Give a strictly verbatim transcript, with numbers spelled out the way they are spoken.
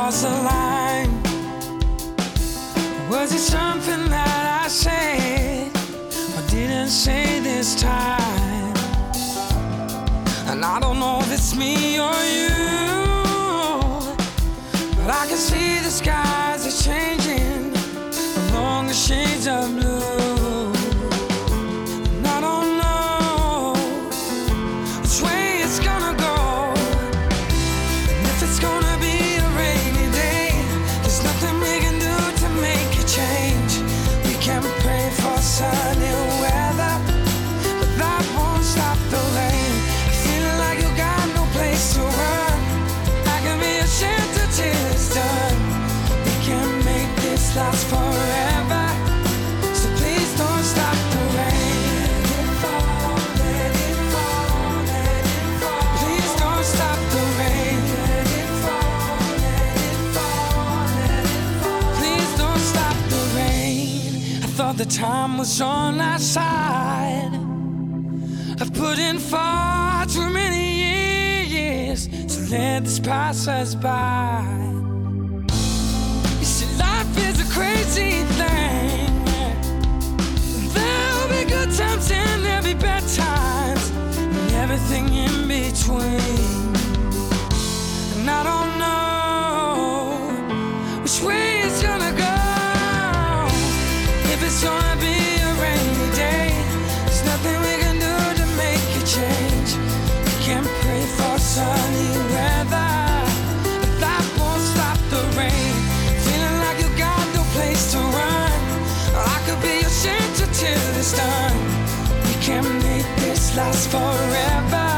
cross the line? Was it something that I said or didn't say this time? And I don't know if it's me or you, but I can see the skies are changing along the shades of blue. And I don't know which way it's gonna go, and if it's gonna be a rainy day. There's nothing we can do to make it change. We can pray for sunny weather, but that won't stop the rain. Feeling like you got no place to run, I can be a shelter till it's done. We can make this last forever, so please don't stop the rain. Let it fall, let it fall, let it fall. Please don't stop the rain. Let it fall, let it fall, let it fall. Please don't stop the rain. I thought the time was on our side. I've put in far too many years to let this pass us by. You see, life is a crazy thing. There'll be good times and there'll be bad times, and everything in between. And I don't know which way it's gonna go. If it's gonna be a rainy day, there's nothing we can do to make it change. We can pray for sunny weather, but that won't stop the rain. Feeling like you got no place to run, I could be your shelter till it's done. We can make this last forever,